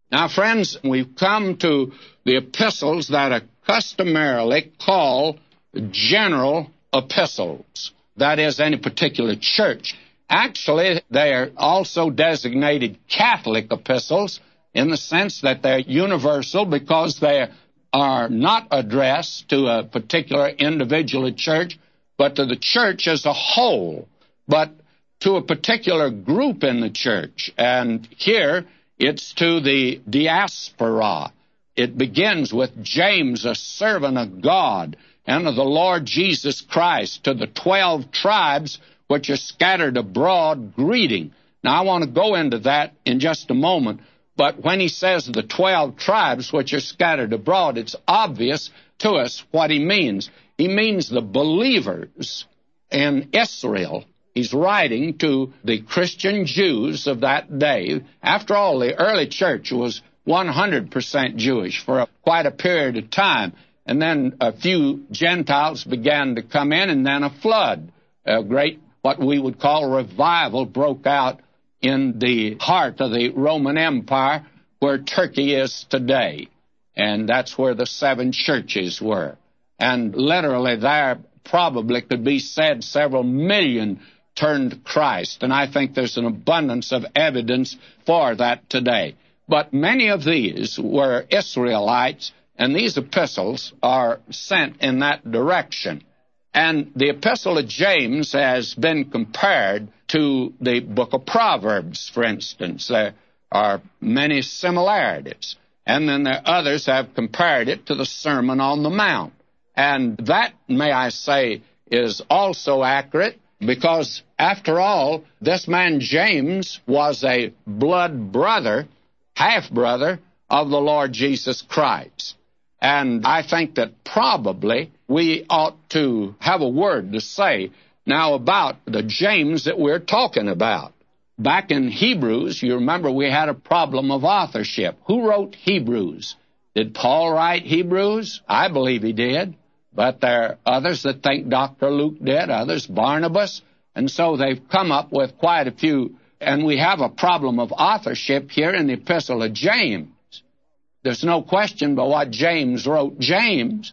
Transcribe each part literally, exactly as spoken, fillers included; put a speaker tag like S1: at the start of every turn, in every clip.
S1: Now, friends, we've come to the epistles that are customarily called general epistles. That is, any particular church. Actually, they are also designated Catholic epistles in the sense that they're universal because they are not addressed to a particular individual church, but to the church as a whole, but to a particular group in the church. And here, it's to the diaspora. It begins with James, a servant of God, and of the Lord Jesus Christ, to the twelve tribes which are scattered abroad, greeting. Now, I want to go into that in just a moment, but when he says the twelve tribes which are scattered abroad, it's obvious to us what he means. He means the believers in Israel. He's writing to the Christian Jews of that day. After all, the early church was one hundred percent Jewish for a, quite a period of time. And then a few Gentiles began to come in, and then a flood, a great, what we would call revival, broke out in the heart of the Roman Empire, where Turkey is today. And that's where the seven churches were. And literally there probably could be said several million turned to Christ. And I think there's an abundance of evidence for that today. But many of these were Israelites, and these epistles are sent in that direction. And the epistle of James has been compared to the book of Proverbs, for instance. There are many similarities. And then there others have compared it to the Sermon on the Mount. And that, may I say, is also accurate because, after all, this man James was a blood brother, half-brother of the Lord Jesus Christ. And I think that probably we ought to have a word to say now about the James that we're talking about. Back in Hebrews, you remember we had a problem of authorship. Who wrote Hebrews? Did Paul write Hebrews? I believe he did. But there are others that think Doctor Luke did, others Barnabas. And so they've come up with quite a few. And we have a problem of authorship here in the epistle of James. There's no question but what James wrote James.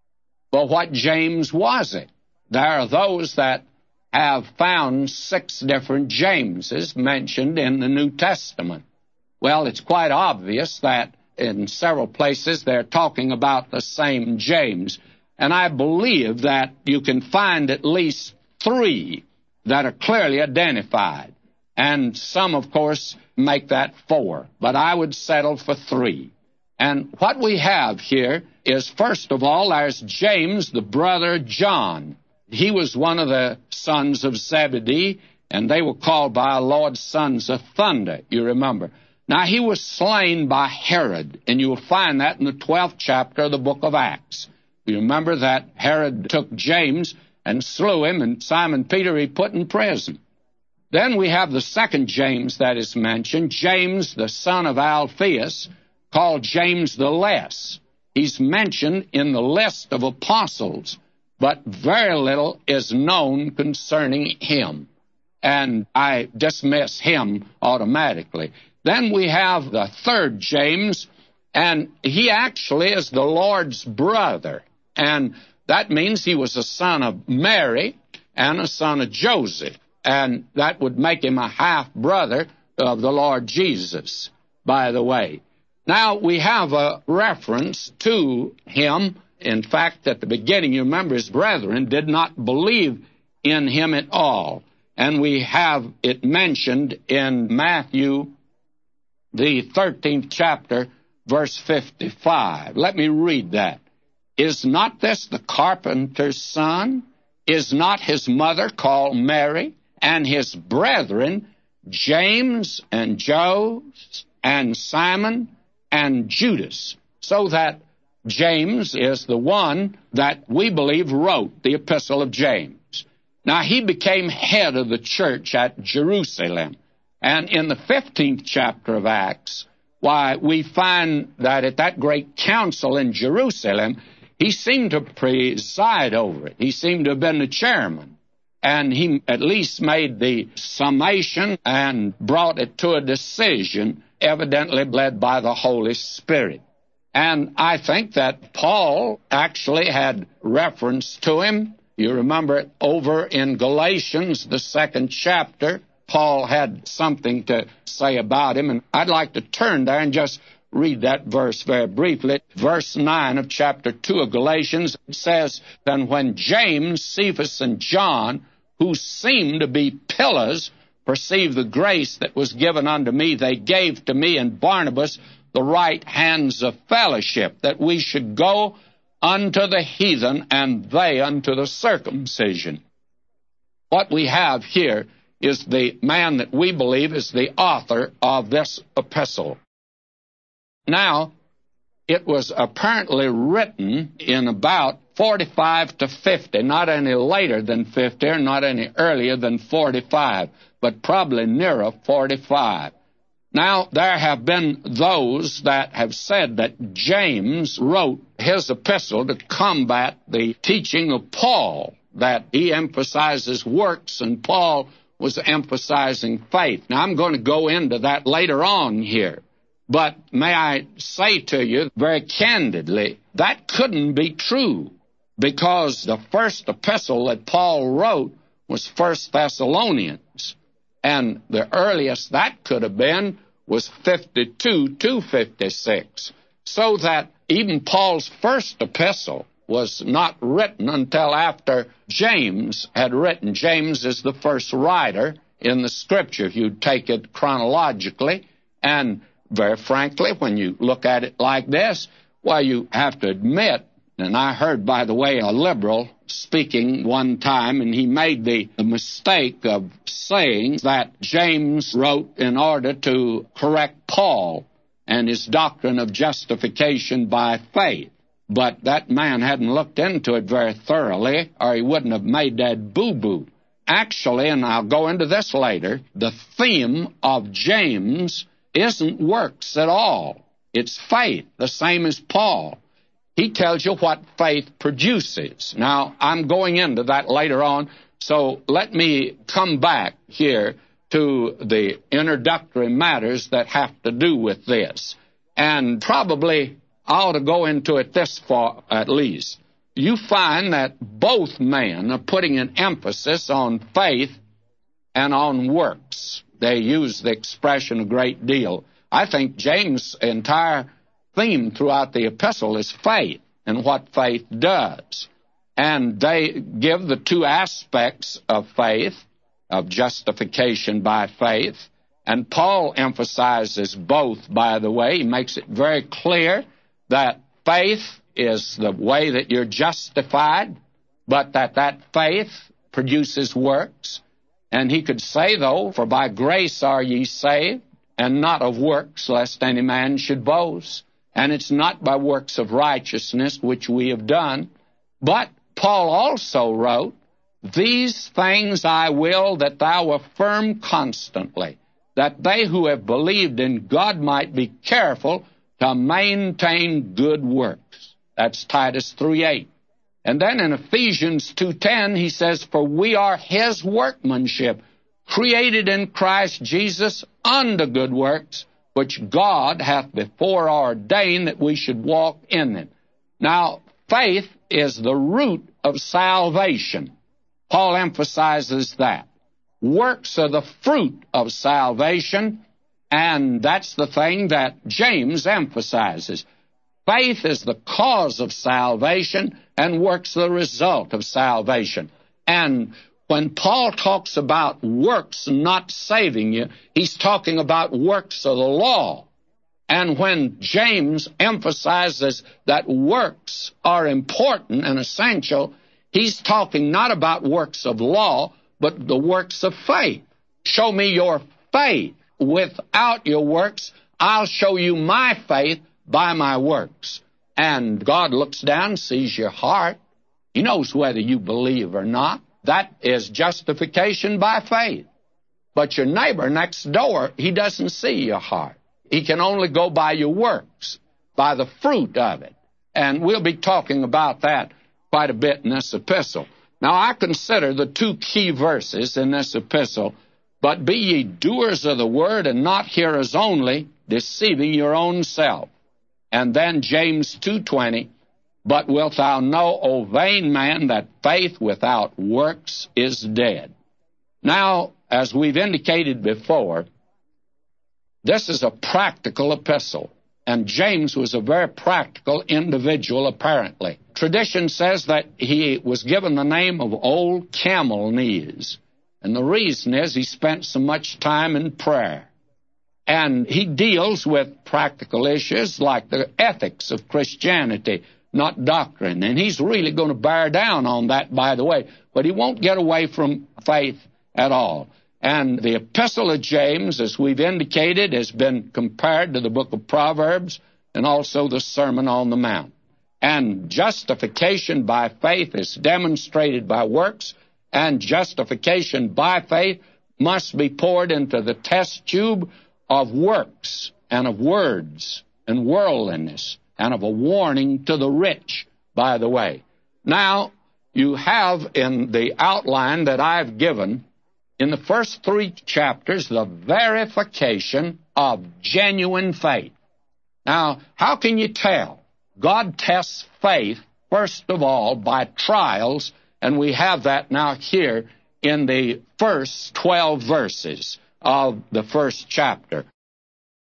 S1: But what James was it? There are those that have found six different Jameses mentioned in the New Testament. Well, it's quite obvious that in several places they're talking about the same James. And I believe that you can find at least three that are clearly identified. And some, of course, make that four. But I would settle for three. And what we have here is, first of all, there's James, the brother of John. He was one of the sons of Zebedee, and they were called by our Lord sons of thunder, you remember. Now, he was slain by Herod, and you will find that in the twelfth chapter of the book of Acts. You remember that Herod took James and slew him, and Simon Peter he put in prison. Then we have the second James that is mentioned, James, the son of Alphaeus, called James the Less. He's mentioned in the list of apostles, but very little is known concerning him. And I dismiss him automatically. Then we have the third James, and he actually is the Lord's brother. And that means he was a son of Mary and a son of Joseph. And that would make him a half-brother of the Lord Jesus, by the way. Now, we have a reference to him. In fact, at the beginning, you remember his brethren did not believe in him at all. And we have it mentioned in Matthew, the thirteenth chapter, verse fifty-five. Let me read that. Is not this the carpenter's son? Is not his mother called Mary? And his brethren, James and Joses and Simon and Judas. So that James is the one that we believe wrote the epistle of James. Now, he became head of the church at Jerusalem. And in the fifteenth chapter of Acts, why, we find that at that great council in Jerusalem, he seemed to preside over it. He seemed to have been the chairman. And he at least made the summation and brought it to a decision evidently led by the Holy Spirit. And I think that Paul actually had reference to him. You remember it over in Galatians, the second chapter. Paul had something to say about him, and I'd like to turn there and just read that verse very briefly. Verse nine of chapter two of Galatians says, "Then when James, Cephas, and John, who seemed to be pillars, perceived the grace that was given unto me, they gave to me and Barnabas the right hands of fellowship, that we should go unto the heathen, and they unto the circumcision." What we have here is the man that we believe is the author of this epistle. Now, it was apparently written in about forty-five to fifty, not any later than fifty, or not any earlier than forty-five, but probably nearer forty-five. Now, there have been those that have said that James wrote his epistle to combat the teaching of Paul, that he emphasizes works and Paul was emphasizing faith. Now, I'm going to go into that later on here. But may I say to you very candidly, that couldn't be true, because the first epistle that Paul wrote was First Thessalonians, and the earliest that could have been was fifty-two to fifty-six, so that even Paul's first epistle was not written until after James had written. James is the first writer in the Scripture, if you take it chronologically, and very frankly, when you look at it like this, well, you have to admit, and I heard, by the way, a liberal speaking one time, and he made the, the mistake of saying that James wrote in order to correct Paul and his doctrine of justification by faith. But that man hadn't looked into it very thoroughly, or he wouldn't have made that boo-boo. Actually, and I'll go into this later, the theme of James isn't works at all. It's faith, the same as Paul. He tells you what faith produces. Now, I'm going into that later on, so let me come back here to the introductory matters that have to do with this. And probably I ought to go into it this far at least. You find that both men are putting an emphasis on faith and on works. They use the expression a great deal. I think James' entire theme throughout the epistle is faith and what faith does. And they give the two aspects of faith, of justification by faith. And Paul emphasizes both, by the way. He makes it very clear that faith is the way that you're justified, but that that faith produces works. And he could say, though, for by grace are ye saved, and not of works, lest any man should boast. And it's not by works of righteousness which we have done. But Paul also wrote, "These things I will that thou affirm constantly, that they who have believed in God might be careful to maintain good works." That's Titus three eight. And then in Ephesians two ten, he says, "For we are his workmanship, created in Christ Jesus unto good works, which God hath before ordained that we should walk in them." Now, faith is the root of salvation. Paul emphasizes that. Works are the fruit of salvation, and that's the thing that James emphasizes. Faith is the cause of salvation, and works the result of salvation. And when Paul talks about works not saving you, he's talking about works of the law. And when James emphasizes that works are important and essential, he's talking not about works of law, but the works of faith. Show me your faith. Without your works, I'll show you my faith by my works. And God looks down, sees your heart. He knows whether you believe or not. That is justification by faith. But your neighbor next door, he doesn't see your heart. He can only go by your works, by the fruit of it. And we'll be talking about that quite a bit in this epistle. Now, I consider the two key verses in this epistle, "But be ye doers of the word, and not hearers only, deceiving your own self. And then James two twenty, but wilt thou know, O vain man, that faith without works is dead. Now, as we've indicated before, this is a practical epistle, and James was a very practical individual, apparently. Tradition says that he was given the name of Old Camel Knees, and the reason is he spent so much time in prayer. And he deals with practical issues like the ethics of Christianity, not doctrine. And he's really going to bear down on that, by the way. But he won't get away from faith at all. And the Epistle of James, as we've indicated, has been compared to the book of Proverbs and also the Sermon on the Mount. And justification by faith is demonstrated by works, and justification by faith must be poured into the test tube of works and of words and worldliness and of a warning to the rich, by the way. Now, you have in the outline that I've given, in the first three chapters, the verification of genuine faith. Now, how can you tell? God tests faith, first of all, by trials, and we have that now here in the first twelve verses of the first chapter.